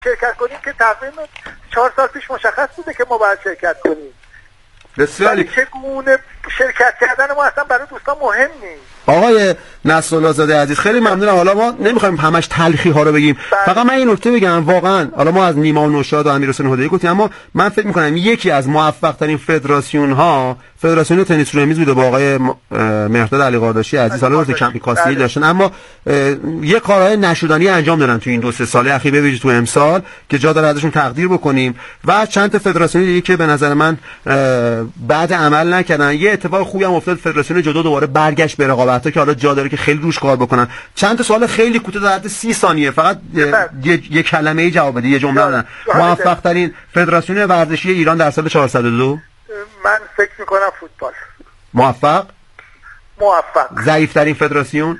شرکت کنیم که تقویم 4 سال پیش مشخص بوده که ما باید شرکت کنیم. بسیاری چگونه شرکت کردن ما اصلا برای دوستان مهم نیست. آقای نصرالله زاده عزیز خیلی ممنونم. حالا ما نمیخوایم همش تلخی ها رو بگیم، فقط من این نکته بگم، واقعا حالا ما از نیما و نوشاد و امیرحسین هدایی گفتیم، اما من فکر میکنم یکی از موفق ترین فدراسیون ها فدراسیون تنیس روی میز بوده با آقای مهرداد علی قرداشی عزیز. حالا روز کمپی کاستی داشتن، اما یه کارهای نشدنی انجام دادن تو این 2-3 سال اخیر، به ویژه تو امسال، که جا داره ازشون تقدیر بکنیم. و چند تا فدراسیون دیگه که به نظر من بعد عمل نکردن. یه اتفاق خوبی هم افتاد، فدراسیون جودو دوباره برگشت به رقابت‌ها که حالا جا داره که خیلی روش کار بکنن. چند تا سوال خیلی کوتاه در حد 30 ثانیه فقط یه کلمه‌ای جواب بده، یه جمله بدن. موفق ترین فدراسیون ورزشی ایران در سال 402؟ من فکر می‌کنم فوتبال. موفق. ضعیف ترین فدراسیون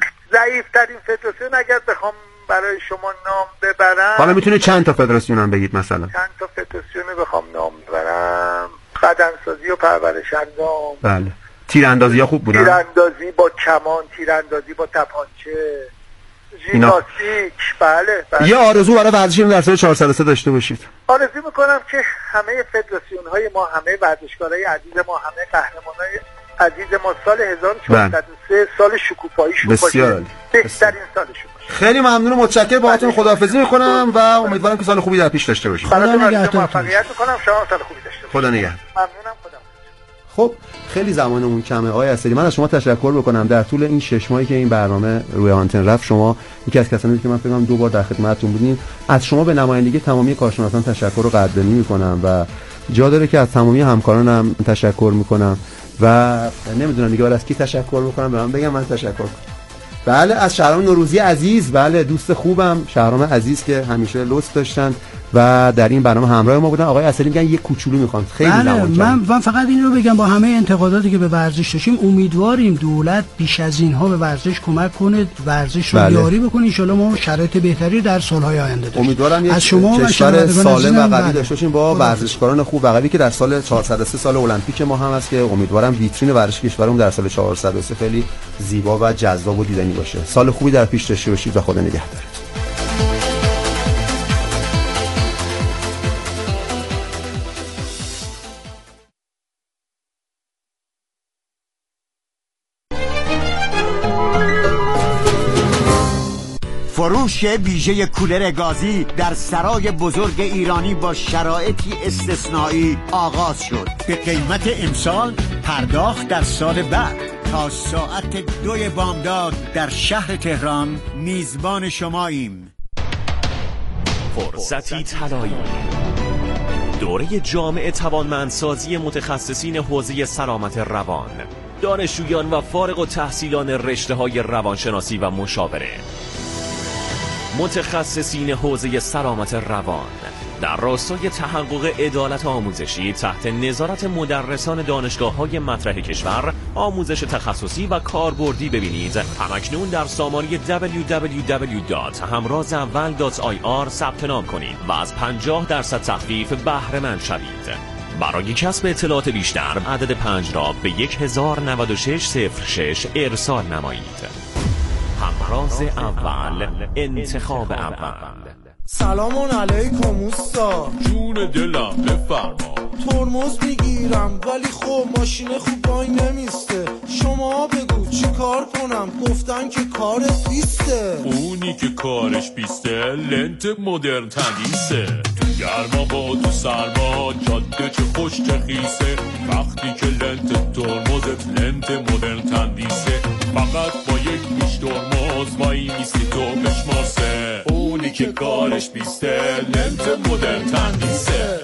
اگر بخوام برای شما نام ببرم، حالا میتونه چند تا فدراسیون هم بگید مثلا؟ چند تا فدراسیون بخوام نام ببرم، بدنسازی و پرورش اندام. بله. تیراندازی ها خوب بودن؟ تیراندازی با کمان، تیراندازی با تپانچه، ژیمناستیک. بله. یه آرزو برای ورزشیمون در سال 403 داشته باشید. آرزو میکنم که همه فدراسیون های ما، همه ورزشکارای عزیز ما، همه قهرمانای عزیز ما سال 1403 سال شکوفاییشون باشه، بهترین سالشون باشه. خیلی ممنون و متشکرم، باهاتون خداحافظی میکنم و امیدوارم که سال خوبی در پیش داشته باشید. خدا موفقیت میکنم، شما سال خوبی داشته باشید. خدا نگهدار. ممنونم. خدا. خب خیلی زمانمون کمه آقای اسدی، من از شما تشکر بکنم. در طول این 6 ماهی که این برنامه روی آنتن رفت، شما یکی از کسانی که من فکر کنم 2 بار در خدمتتون بودین. از شما به نمایندگی تمامی کارشناسان تشکر و قدردانی میکنم و جا داره که از تمامی همکارانم تشکر میکنم و نمیدونم دیگه از کی تشکر بکنم، به من بگم من تشکر کنم. بله، از شهرام نوروزی عزیز، بله دوست خوبم شهرام عزیز که همیشه لطف داشتن و در این برنامه همراه ما بودن. آقای اسدی میگن یک کوچولو میخوان. خیلی من فقط این رو بگم، با همه انتقاداتی که به ورزش داشتیم، امیدواریم دولت بیش از اینها به ورزش کمک کنه، ورزش رو یاری بکنه. ان شاء الله ما شرایط بهتری در سالهای آینده داشته. امیدوارم از شما کشور سالم و قوی داشته باشیم با ورزشکاران خوب و قوی که در سال 403 سال المپیک ما هم هست که امیدوارم ویترین ورزش کشورمون در سال 403 خیلی زیبا و جذاب و دیدنی باشه. سال خوبی در پیش داشته باشید و خدا نگهدارتون. فروش ویژه کولر گازی در سرای بزرگ ایرانی با شرایطی استثنایی آغاز شد. به قیمت امسال، پرداخت در سال بعد. تا ساعت 2 بامداد در شهر تهران میزبان شماییم. فرصتی طلایی، دوره جامع توانمندسازی متخصصین حوزه سلامت روان، دانشجویان و فارغ التحصیلان رشته‌های روانشناسی و مشاوره، متخصصین حوزه سلامت روان در راستای تحقق عدالت آموزشی تحت نظارت مدرسان دانشگاه‌های مطرح کشور. آموزش تخصصی و کاربردی ببینید همکنون در سامانه www.hamrazawal.ir ثبت نام کنید و از 50% تخفیف بهره مند شوید. برای کسب اطلاعات بیشتر عدد 5 را به 109606 ارسال نمایید. همراز اول، انتخاب اول. سلام علیکم اوستا. جون دلم بفرما. ترمز میگیرم ولی خب ماشین خوب وای نمیسته. شما بگو چی کار کنم؟ گفتن که کارت بیسته. اونی که کارش بیسته لنت مدرن تندیسه. تو گرما با تو سرما جاده چه خوش چه خیسه. وقتی که لنت ترمزت لنت مدرن تندیسه، فقط با یک پیش ترمز وای میستی تو بشماسه. اونی که کارش بیسته لنت مدرن تندیسه.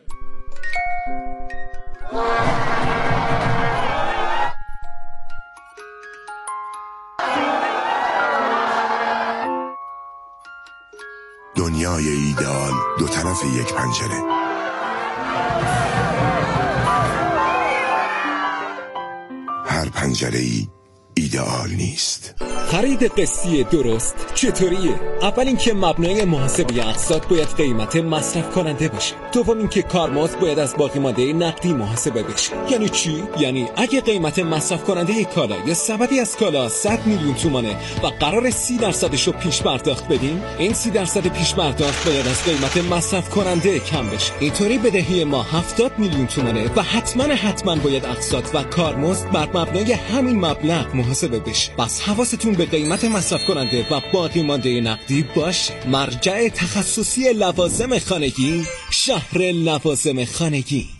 دنیای ایدئال دو طرف یک پنجره. هر پنجره‌ای ایدئال نیست. خرید قسطی درست چطوریه؟ اول اینکه مبنای محاسبه اقساط باید قیمت مصرف کننده باشه. دوم اینکه کارمزد باید از باقی مانده نقدی محاسبه بشه. یعنی چی؟ یعنی اگه قیمت مصرف کننده کالا یا سبدی از کالا 100 میلیون تومانه و قرار 30% رو پیش پرداخت بدیم، این 30% پیش پرداخت باید از قیمت مصرف کننده کم بشه. اینطوری بدهی ما 70 میلیون تومانه و حتما باید اقساط و کارمزد بر مبنای همین مبلغ محاسبه بشه. پس حواستون به قیمت مصرف کننده و باقی مانده نقدی باشه. مرجع تخصصی لوازم خانگی، شهر لوازم خانگی.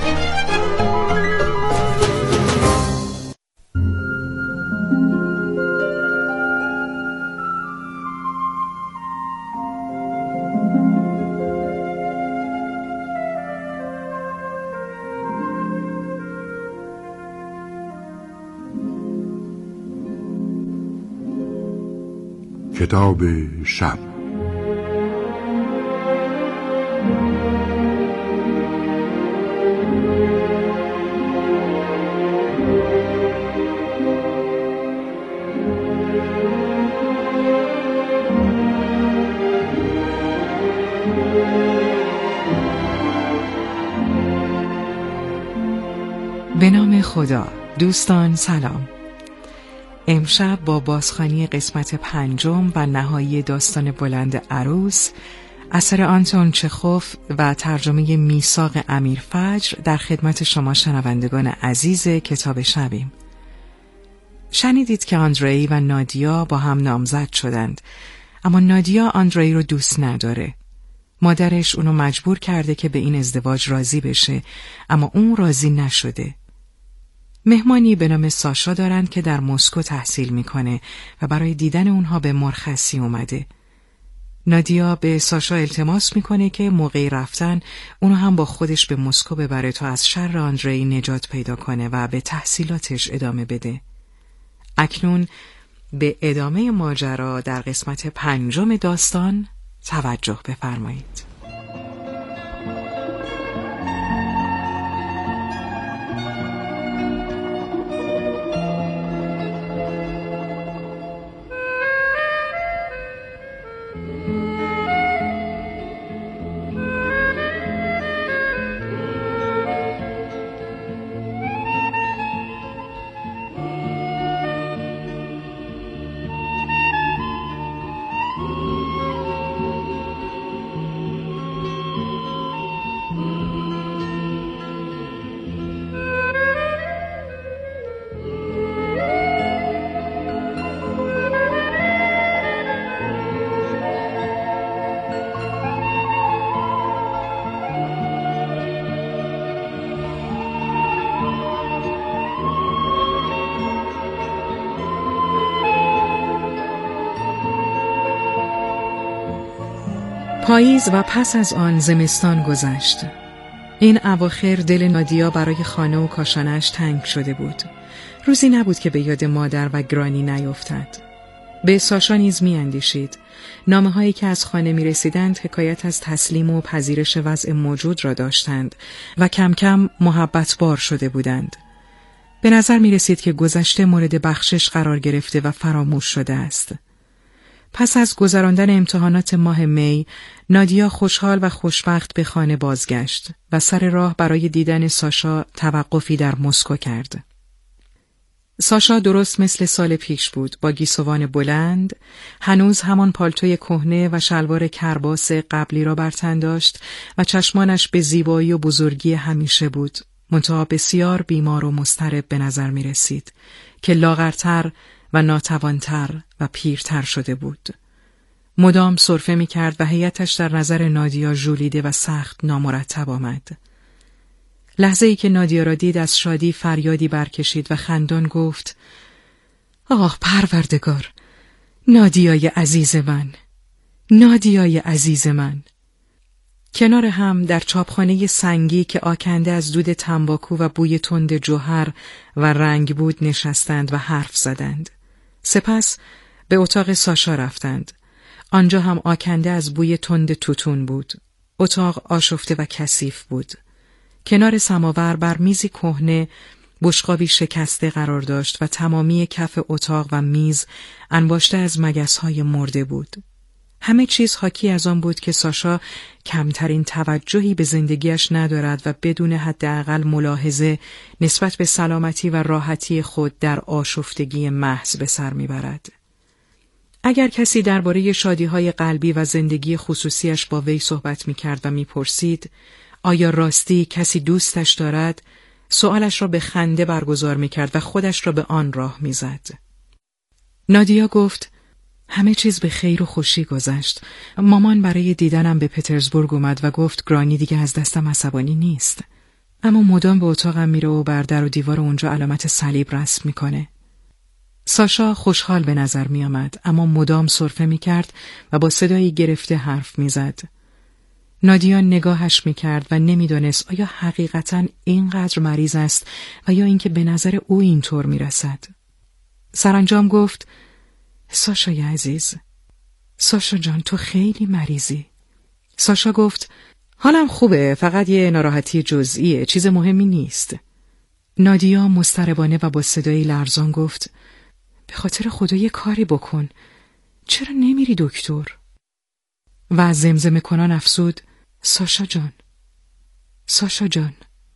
کتاب شب. به نام خدا. دوستان سلام. امشب با بازخوانی قسمت 5 و نهایی داستان بلند عروس اثر آنتون چخوف و ترجمه میثاق امیر فجر در خدمت شما شنوندگان عزیز کتاب شبیم. شنیدید که آندری و نادیا با هم نامزد شدند، اما نادیا آندری رو دوست نداره. مادرش اونو مجبور کرده که به این ازدواج راضی بشه، اما اون راضی نشده. مهمانی به نام ساشا دارند که در مسکو تحصیل میکنه و برای دیدن اونها به مرخصی اومده. نادیا به ساشا التماس میکنه که موقع رفتن اونو هم با خودش به مسکو ببره تا از شر آندری نجات پیدا کنه و به تحصیلاتش ادامه بده. اکنون به ادامه ماجرا در قسمت 5 داستان توجه بفرمایید. پاییز و پس از آن زمستان گذشت. این اواخر دل نادیا برای خانه و کاشانش تنگ شده بود. روزی نبود که به یاد مادر و گرانی نیفتد. به ساشا نیز می اندیشید. نامه هایی که از خانه می رسیدند حکایت از تسلیم و پذیرش وضع موجود را داشتند و کم کم محبت بار شده بودند. به نظر می رسید که گذشته مورد بخشش قرار گرفته و فراموش شده است. پس از گذراندن امتحانات ماه می، نادیا خوشحال و خوشبخت به خانه بازگشت و سر راه برای دیدن ساشا توقفی در مسکو کرد. ساشا درست مثل سال پیش بود، با گیسوان بلند، هنوز همان پالتوی کهنه و شلوار کرباس قبلی را بر تن داشت و چشمانش به زیبایی و بزرگی همیشه بود، منتها بسیار بیمار و مضطرب به نظر می رسید که لاغرتر و ناتوانتر و پیرتر شده بود. مدام سرفه می کرد و هیئتش در نظر نادیا ژولیده و سخت نامرتب آمد. لحظه ای که نادیا را دید از شادی فریادی برکشید و خندان گفت: آه پروردگار، نادیای عزیز من، نادیای عزیز من. کنار هم در چاپخانه سنگی که آکنده از دود تنباکو و بوی تند جوهر و رنگ بود نشستند و حرف زدند. سپس به اتاق ساشا رفتند. آنجا هم آکنده از بوی تند توتون بود. اتاق آشفته و کثیف بود. کنار سماور بر میزی کهنه بشقابی شکسته قرار داشت و تمامی کف اتاق و میز انباشته از مگس‌های مرده بود. همه چیز حاکی از آن بود که ساشا کمترین توجهی به زندگیش ندارد و بدون حداقل ملاحظه نسبت به سلامتی و راحتی خود در آشفتگی محض به سر میبرد. اگر کسی درباره شادی‌های قلبی و زندگی خصوصیش با وی صحبت می‌کرد و می‌پرسید آیا راستی کسی دوستش دارد، سؤالش را به خنده برگزار می‌کرد و خودش را به آن راه می‌زد. نادیا گفت همه چیز به خیر و خوشی گذشت. مامان برای دیدنم به پترزبورگ اومد و گفت گرانی دیگه از دستم عصبانی نیست. اما مدام به اتاقم میره و بر در و دیوار اونجا علامت صلیب رسم میکنه. ساشا خوشحال به نظر می آمد اما مدام سرفه می کرد و با صدایی گرفته حرف می زد. نادیا نگاهش می کرد و نمی دانست آیا حقیقتاً اینقدر مریض است و یا اینکه به نظر او اینطور می رسد. سرانجام گفت ساشای عزیز، ساشا جان تو خیلی مریضی. ساشا گفت حالم خوبه، فقط یه ناراحتی جزئیه، چیز مهمی نیست. نادیا مضطربانه و با صدایی لرزان گفت به خاطر خدا یه کاری بکن، چرا نمیری دکتر؟ و زمزمه کنان افسود ساشا جان، ساشا جان.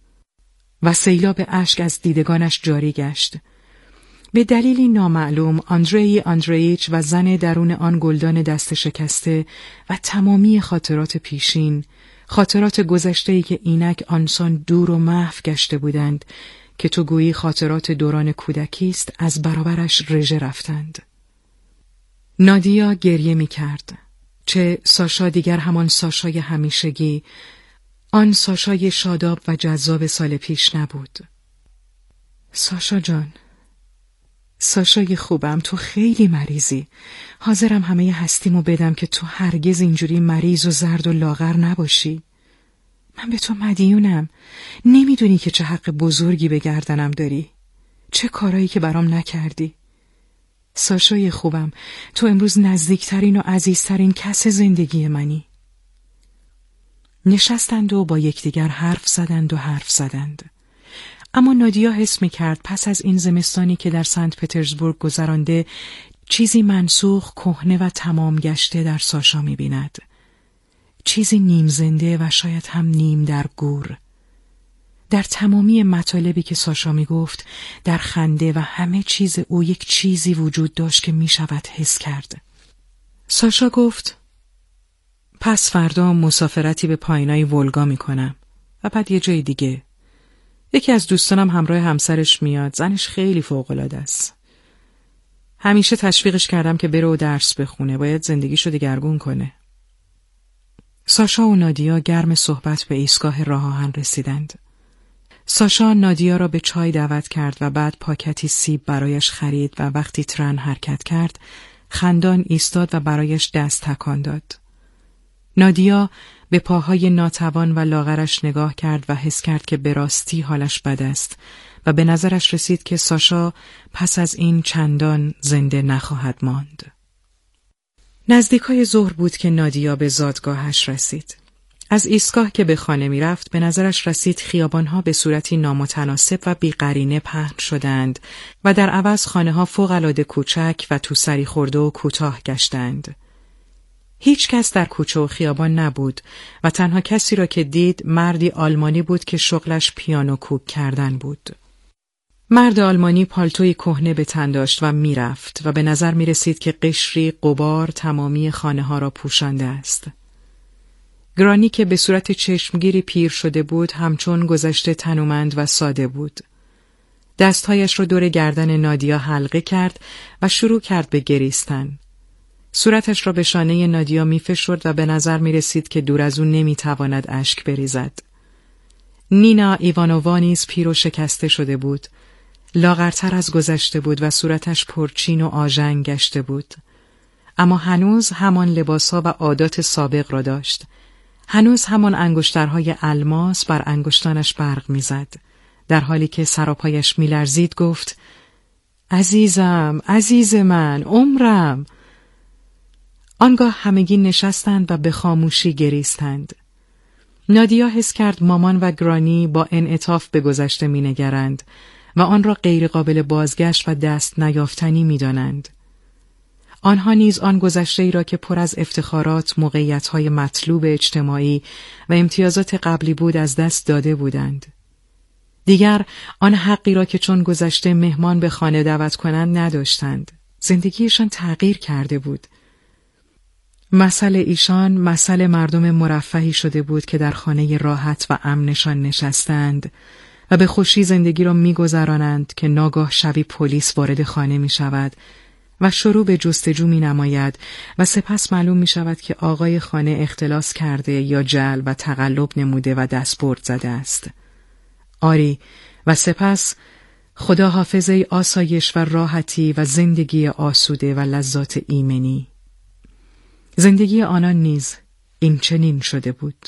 و سیلاب اشک از دیدگانش جاری گشت. به دلیلی نامعلوم آندری آندریچ و زن درون آن گلدان دست شکسته و تمامی خاطرات پیشین، خاطرات گذشته‌ای که اینک آنسان دور و محو گشته بودند که تو گویی خاطرات دوران کودکی است، از برابرش رژه رفتند. نادیا گریه می کرد. چه ساشا دیگر همان ساشای همیشگی، آن ساشای شاداب و جذاب سال پیش نبود. ساشا جان، ساشای خوبم، تو خیلی مریضی. حاضرم همه هستیمو بدم که تو هرگز اینجوری مریض و زرد و لاغر نباشی. من به تو مدیونم. نمیدونی که چه حق بزرگی به گردنم داری. چه کارایی که برام نکردی. ساشای خوبم، تو امروز نزدیکترین و عزیزترین کس زندگی منی. نشستند و با یکدیگر حرف زدند. اما نادیا حس می‌کرد پس از این زمستانی که در سنت پترزبورگ گذرانده، چیزی منسوخ، کهنه و تمام گشته در ساشا می‌بیند. چیزی نیم زنده و شاید هم نیم در گور. در تمامی مطالبی که ساشا میگفت، در خنده و همه چیز او یک چیزی وجود داشت که میشود حس کرد. ساشا گفت پس فردا مسافرتی به پایینای ولگا میکنم و بعد یه جای دیگه. یکی از دوستانم همراه همسرش میاد، زنش خیلی فوق‌العاده است. همیشه تشویقش کردم که بره و درس بخونه، باید زندگیشو دگرگون کنه. ساشا و نادیا گرم صحبت به ایستگاه راه آهن رسیدند. ساشا نادیا را به چای دعوت کرد و بعد پاکتی سیب برایش خرید و وقتی ترن حرکت کرد، خندان ایستاد و برایش دست تکان داد. نادیا به پاهای ناتوان و لاغرش نگاه کرد و حس کرد که به راستی حالش بد است و به نظرش رسید که ساشا پس از این چندان زنده نخواهد ماند. نزدیکای ظهر بود که نادیا به زادگاهش رسید. از ایستگاه که به خانه می رفت به نظرش رسید خیابانها به صورتی نامتناسب و بی‌قرینه پهن شدند و در عوض خانه‌ها فوق‌العاده کوچک و تو سری خورده و کوتاه گشتند. هیچ کس در کوچه و خیابان نبود و تنها کسی را که دید مردی آلمانی بود که شغلش پیانو کوک کردن بود. مرد آلمانی پالتوی کهنه به تن داشت و میرفت و به نظر می رسید که قشری غبار تمامی خانه ها را پوشانده است. گرانی که به صورت چشمگیری پیر شده بود همچون گذشته تنومند و ساده بود. دستهایش را دور گردن نادیا حلقه کرد و شروع کرد به گریستن. صورتش را به شانه نادیا می فشرد و به نظر می رسید که دور از او نمی تواند اشک بریزد. نینا ایوانووا نیز پیر و شکسته شده بود. لاغرتر از گذشته بود و صورتش پرچین و آژنگ گشته بود. اما هنوز همان لباسها و عادات سابق را داشت. هنوز همان انگشترهای الماس بر انگشتانش برق می‌زد. در حالی که سراپایش می‌لرزید گفت: عزیزم، عزیز من، عمرم. آنگاه همگی نشستند و به خاموشی گریستند. نادیا حس کرد مامان و گرانی با انعطاف به گذشته می‌نگرند و آن را غیر قابل بازگشت و دست نیافتنی می‌دانند. آنها نیز آن گذشته‌ای را که پر از افتخارات، موقعیت‌های مطلوب اجتماعی و امتیازات قبلی بود از دست داده بودند. دیگر آن حقی را که چون گذشته مهمان به خانه دعوت کنند نداشتند. زندگیشان تغییر کرده بود. مثل ایشان مثل مردم مرفهی شده بود که در خانه راحت و امنشان نشستند و به خوشی زندگی را می‌گذرانند که ناگاه شبی پلیس وارد خانه می‌شود و شروع به جستجو می‌نماید و سپس معلوم می‌شود که آقای خانه اختلاس کرده یا جعل و تقلب نموده و دستبرد زده است. آری، و سپس خدا حافظ ای آسایش و راحتی و زندگی آسوده و لذات ایمنی. زندگی آنان نیز این چنین شده بود.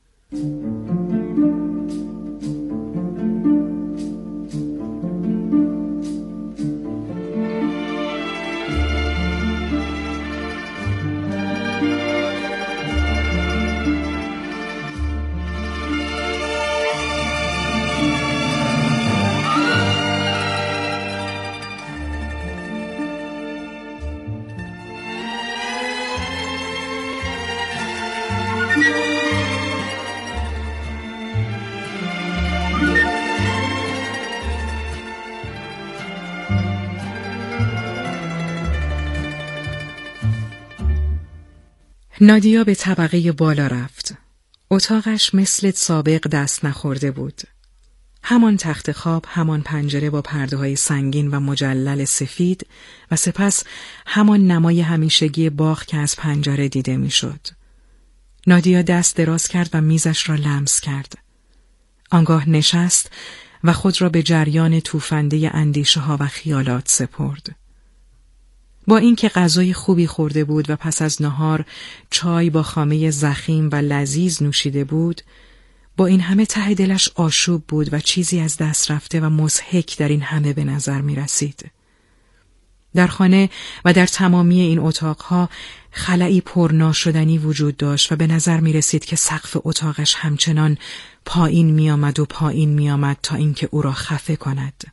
نادیا به طبقه بالا رفت. اتاقش مثل سابق دست نخورده بود. همان تخت خواب، همان پنجره با پرده‌های سنگین و مجلل سفید و سپس همان نمای همیشگی باغ که از پنجره دیده میشد. نادیا دست دراز کرد و میزش را لمس کرد. آنگاه نشست و خود را به جریان توفنده اندیشه‌ها و خیالات سپرد. با اینکه غذای خوبی خورده بود و پس از نهار چای با خامه ضخیم و لذیذ نوشیده بود، با این همه ته دلش آشوب بود و چیزی از دست رفته و مضحک در این همه به نظر می رسید. در خانه و در تمامی این اتاقها خلایی پرناشدنی وجود داشت و به نظر می رسید که سقف اتاقش همچنان پایین می آمد و پایین می آمد تا اینکه او را خفه کند.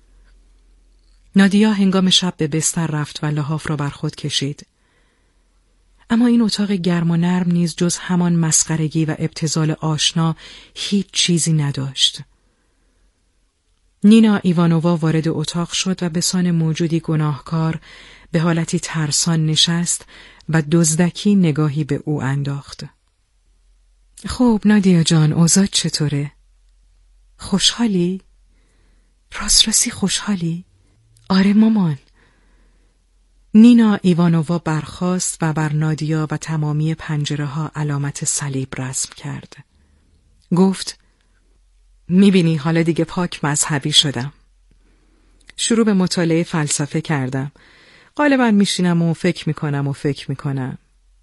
نادیا هنگام شب به بستر رفت و لحاف را بر خود کشید. اما این اتاق گرم و نرم نیز جز همان مسخرگی و ابتذال آشنا هیچ چیزی نداشت. نینا ایوانووا وارد اتاق شد و به سان موجودی گناهکار به حالتی ترسان نشست و دزدکی نگاهی به او انداخت. خب نادیا جان، اوضاع چطوره؟ خوشحالی؟ راستی خوشحالی؟ آره مامان. نینا ایوانووا برخاست و بر نادیا و تمامی پنجره‌ها علامت صلیب رسم کرد. گفت: میبینی حالا دیگه پاک مذهبی شدم. شروع به مطالعه فلسفه کردم. غالبا میشینم و فکر میکنم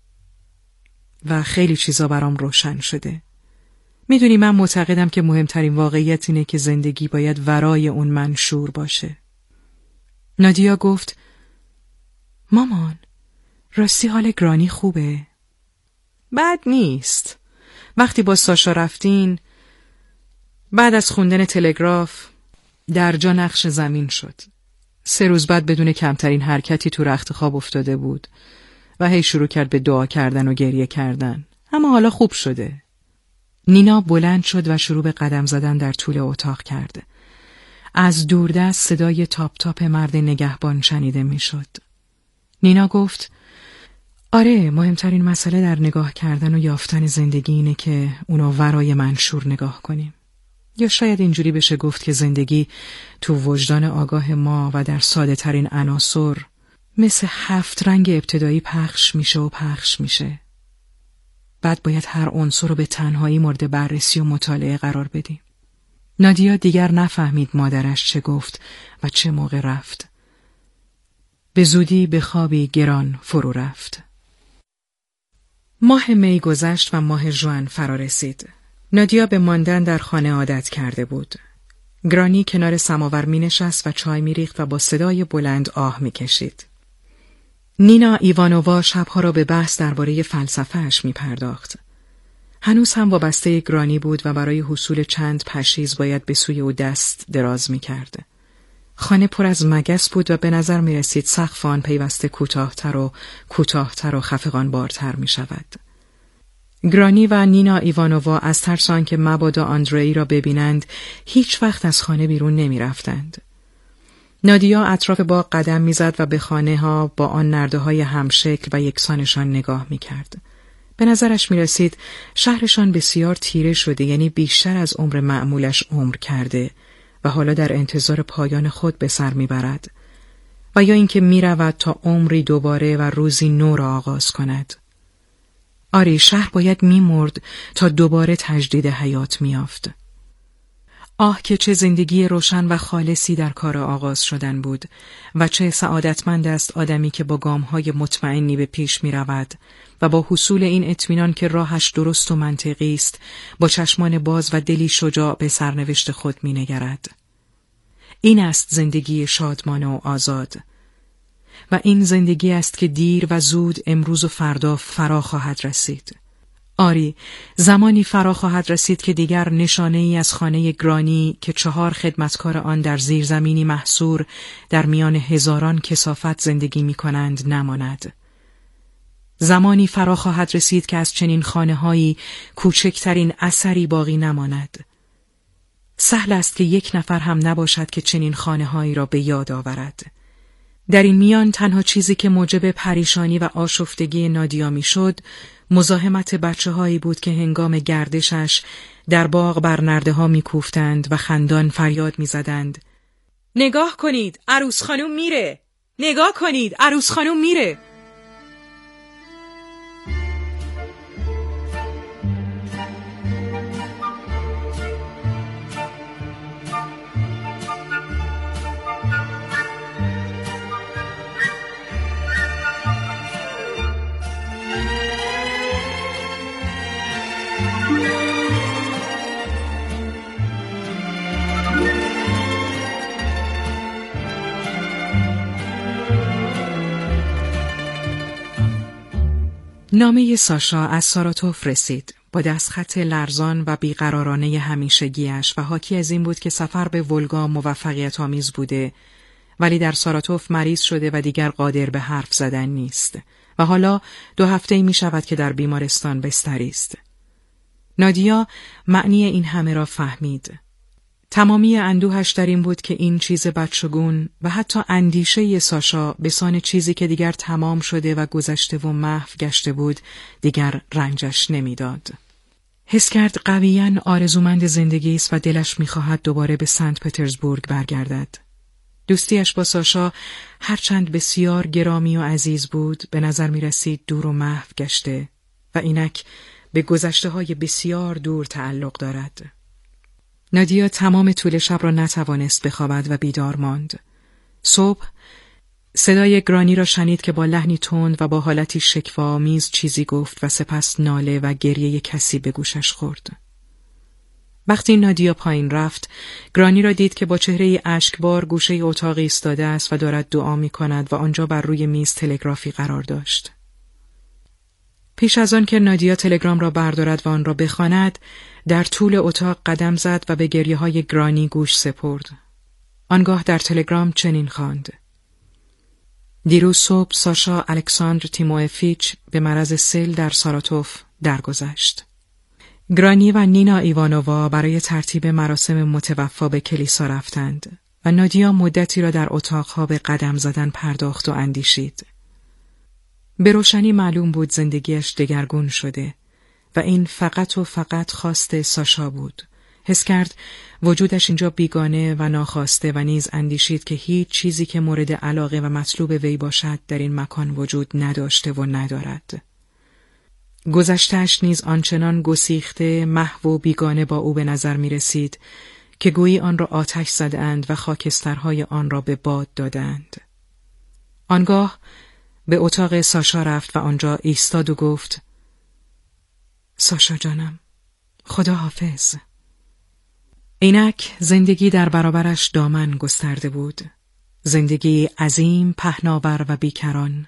و خیلی چیزا برام روشن شده. میدونی من معتقدم که مهمترین واقعیت اینه که زندگی باید ورای اون منشور باشه. نادیا گفت: مامان، راستی حال گرانی خوبه؟ بد نیست. وقتی با ساشا رفتین، بعد از خوندن تلگراف در جا نقش زمین شد. 3 روز بعد بدون کمترین حرکتی تو رخت خواب افتاده بود و هی شروع کرد به دعا کردن و گریه کردن. اما حالا خوب شده. نینا بلند شد و شروع به قدم زدن در طول اتاق کرد. از دوردست صدای تاپ تاپ مرد نگهبان شنیده میشد. نینا گفت: آره، مهمترین مسئله در نگاه کردن و یافتن زندگی اینه که اونو ورای منشور نگاه کنیم. یا شاید اینجوری بشه گفت که زندگی تو وجدان آگاه ما و در ساده ترین عناصر مثل 7 رنگ ابتدایی پخش میشه. بعد باید هر عنصر رو به تنهایی مورد بررسی و مطالعه قرار بدیم. نادیا دیگر نفهمید مادرش چه گفت و چه موقع رفت. به زودی به خوابی گران فرو رفت. ماه می گذشت و ماه ژوئن فرا رسید. نادیا به ماندن در خانه عادت کرده بود. گرانی کنار سماور می نشست و چای می ریخت و با صدای بلند آه می کشید. نینا ایوانووا شبها را به بحث درباره فلسفه‌اش می پرداخت. هنوز هم وابسته گرانی بود و برای حصول چند پشیز باید به سوی او دست دراز می کرد. خانه پر از مگس بود و به نظر می رسید سقف آن پیوسته کوتاه‌تر و خفقان‌بارتر می شود. گرانی و نینا ایوانووا از ترس آنکه مبادا آندری را ببینند هیچ وقت از خانه بیرون نمی رفتند. نادیا اطراف باغ قدم می زد و به خانه ها با آن نرده های همشکل و یکسانشان نگاه می کرد. به نظرش می رسید شهرشان بسیار تیره شده، یعنی بیشتر از عمر معمولش عمر کرده و حالا در انتظار پایان خود به سر می برد و یا اینکه می رود تا عمری دوباره و روزی نو را آغاز کند. آری، شهر باید می مرد تا دوباره تجدید حیات می یافت. آه که چه زندگی روشن و خالصی در کار آغاز شدن بود و چه سعادتمند است آدمی که با گام‌های مطمئنی به پیش می رود و با حصول این اطمینان که راهش درست و منطقی است با چشمان باز و دلی شجاع به سرنوشت خود می نگرد. این است زندگی شادمانه و آزاد و این زندگی است که دیر و زود امروز و فردا فرا خواهد رسید. آری، زمانی فرا خواهد رسید که دیگر نشانه ای از خانه گرانی که 4 خدمتکار آن در زیرزمینی محصور در میان هزاران کثافت زندگی می کنند نماند. زمانی فرا خواهد رسید که از چنین خانه‌هایی کوچکترین اثری باقی نماند. سهل است که 1 نفر هم نباشد که چنین خانه‌هایی را به یاد آورد. در این میان تنها چیزی که موجب پریشانی و آشفتگی نادیا میشد مزاحمت بچه‌هایی بود که هنگام گردشش در باغ بر نرده‌ها می‌کوفتند و خندان فریاد می‌زدند: نگاه کنید، عروس خانم میره! نگاه کنید، عروس خانم میره! نامه ساشا از ساراتوف رسید با دستخط لرزان و بیقرارانه همیشگیش و حاکی از این بود که سفر به ولگا موفقیت آمیز بوده ولی در ساراتوف مریض شده و دیگر قادر به حرف زدن نیست و حالا 2 هفته می شود که در بیمارستان بستری است. نادیا معنی این همه را فهمید. تمامی اندوهش در این بود که این چیز بچگون و حتی اندیشه ساشا به سان چیزی که دیگر تمام شده و گذشته و محو گشته بود دیگر رنجش نمیداد. حس کرد قویاً آرزومند زندگی است و دلش می‌خواهد دوباره به سنت پترزبورگ برگردد. دوستیش با ساشا هرچند بسیار گرامی و عزیز بود به نظر می‌رسید دور و محو گشته و اینک به گذشته‌های بسیار دور تعلق دارد. نادیا تمام طول شب را نتوانست بخوابد و بیدار ماند. صبح صدای گرانی را شنید که با لحنی تند و با حالتی شکوه‌آمیز چیزی گفت و سپس ناله و گریه کسی به گوشش خورد. وقتی نادیا پایین رفت، گرانی را دید که با چهره اشکبار گوشه اتاق ایستاده است و دارد دعا می‌کند و آنجا بر روی میز تلگرافی قرار داشت. پیش از آن که نادیا تلگرام را بردارد و آن را بخواند، در طول اتاق قدم زد و به گریه‌های گرانی گوش سپرد. آنگاه در تلگرام چنین خواند: دیروز صبح ساشا الکساندر تیموفیچ به مرض سل در ساراتوف درگذشت. گرانی و نینا ایوانووا برای ترتیب مراسم متوفا به کلیسا رفتند و نادیا مدتی را در اتاقها به قدم زدن پرداخت و اندیشید. به روشنی معلوم بود زندگیش دگرگون شده و این فقط و فقط خواست ساشا بود. حس کرد وجودش اینجا بیگانه و ناخواسته و نیز اندیشید که هیچ چیزی که مورد علاقه و مطلوب وی باشد در این مکان وجود نداشته و ندارد. گذشته‌اش نیز آنچنان گسیخته، محو و بیگانه با او به نظر می رسید که گویی آن را آتش زدند و خاکسترهای آن را به باد دادند. آنگاه به اتاق ساشا رفت و آنجا ایستاد و گفت: ساشا جانم، خدا حافظ. اینک زندگی در برابرش دامن گسترده بود. زندگی عظیم، پهناور و بیکران.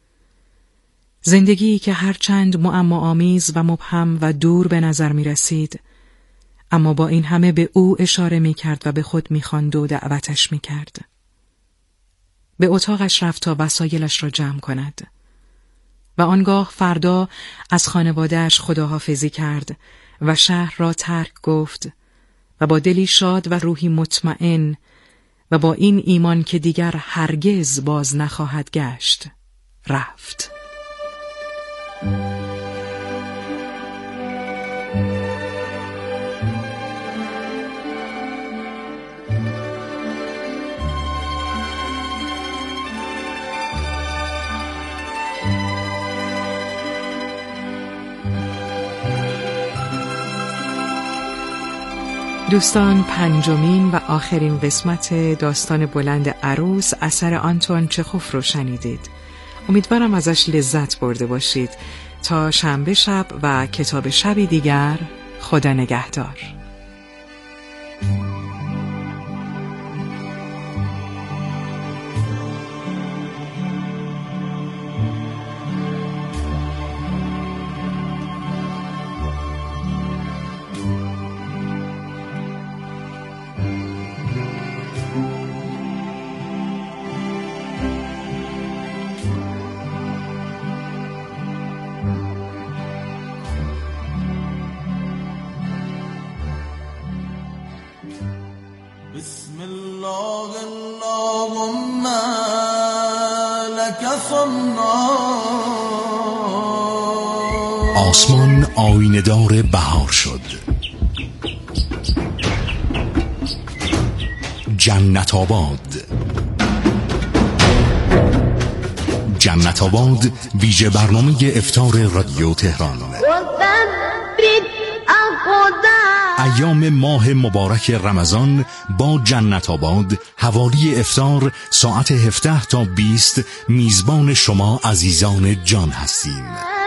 زندگی که هرچند معماآمیز و مبهم و دور به نظر می رسید، اما با این همه به او اشاره می کرد و به خود می خواند و دعوتش می کرد. به اتاقش رفت تا وسایلش را جمع کند و آنگاه فردا از خانواده‌اش خداحافظی کرد و شهر را ترک گفت و با دلی شاد و روحی مطمئن و با این ایمان که دیگر هرگز باز نخواهد گشت رفت. دوستان، پنجمین و آخرین قسمت داستان بلند عروس اثر آنتوان چخوف رو شنیدید. امیدوارم ازش لذت برده باشید. تا شنبه شب و کتاب شبی دیگر، خدا نگهدار. بسم الله اللهم لك صلنا. آسمان آینه دار بهار شد. جنت آباد. جنت آباد ویژه برنامه افطار رادیو تهران. ایام ماه مبارک رمضان با جنت آباد حوالی افطار ساعت 17 تا 20 میزبان شما عزیزان جان هستیم.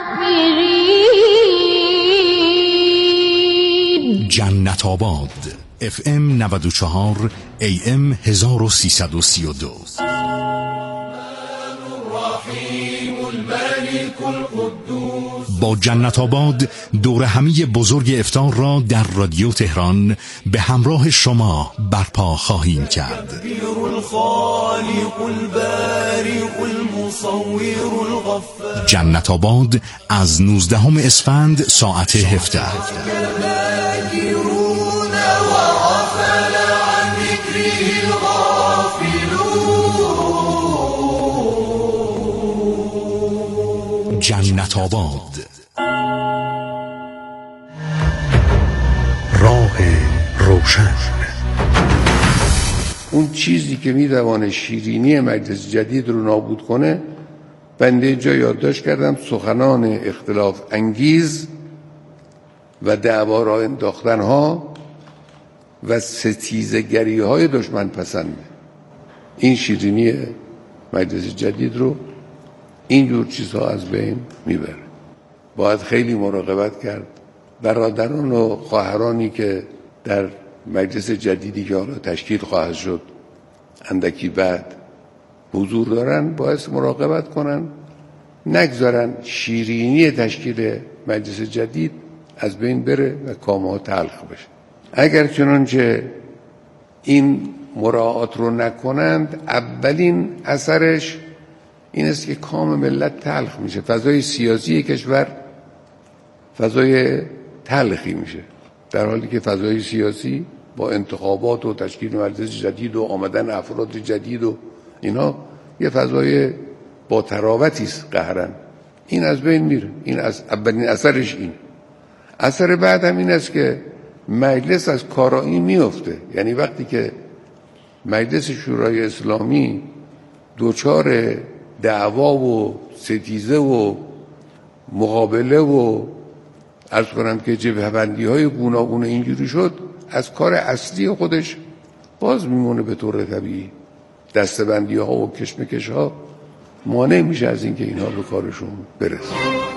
جنت آباد FM 94 AM 1332. با جنت آباد دور همی بزرگ افطار را در رادیو تهران به همراه شما برپا خواهیم کرد. جنت آباد از 19 اسفند ساعت 17. جنت آباد، راه روشن. اون چیزی که می‌تواند شیرینی مجلس جدید رو نابود کنه، بنده جا یادداشت کردم سخنان اختلاف انگیز و دعوا را انداختنها و ستیزگری‌های دشمن پسنده. این شیرینی مجلس جدید رو اینجور چیزها از بین میبره. باید خیلی مراقبت کرد. برادران و خواهرانی که در مجلس جدیدی که حالا تشکیل خواهد شد اندکی بعد حضور دارن، باید مراقبت کنن نگذارن شیرینی تشکیل مجلس جدید از بین بره و کامها تلخ بشه. اگر چنانچه این مراعات رو نکنند، اولین اثرش این است که کام ملت تلخ میشه. فضای سیاسی کشور فضای تلخی میشه، در حالی که فضای سیاسی با انتخابات و تشکیل مجلس جدید و آمدن افراد جدید و اینا یه فضای با تراوتی است قهرن. این از بین میره. این از اولین اثرش. این اثر بعد هم این است که مجلس از کارایی میفته. یعنی وقتی که مجلس شورای اسلامی دوچار دعوا و ستیزه و مقابله و عرض کنم که جبهه‌بندی‌های گوناگون اینجوری شد، از کار اصلی خودش باز میمونه به طور طبیعی. دسته‌بندی‌ها و کشمکش‌ها مانع میشه از اینکه اینها به کارشون برسه.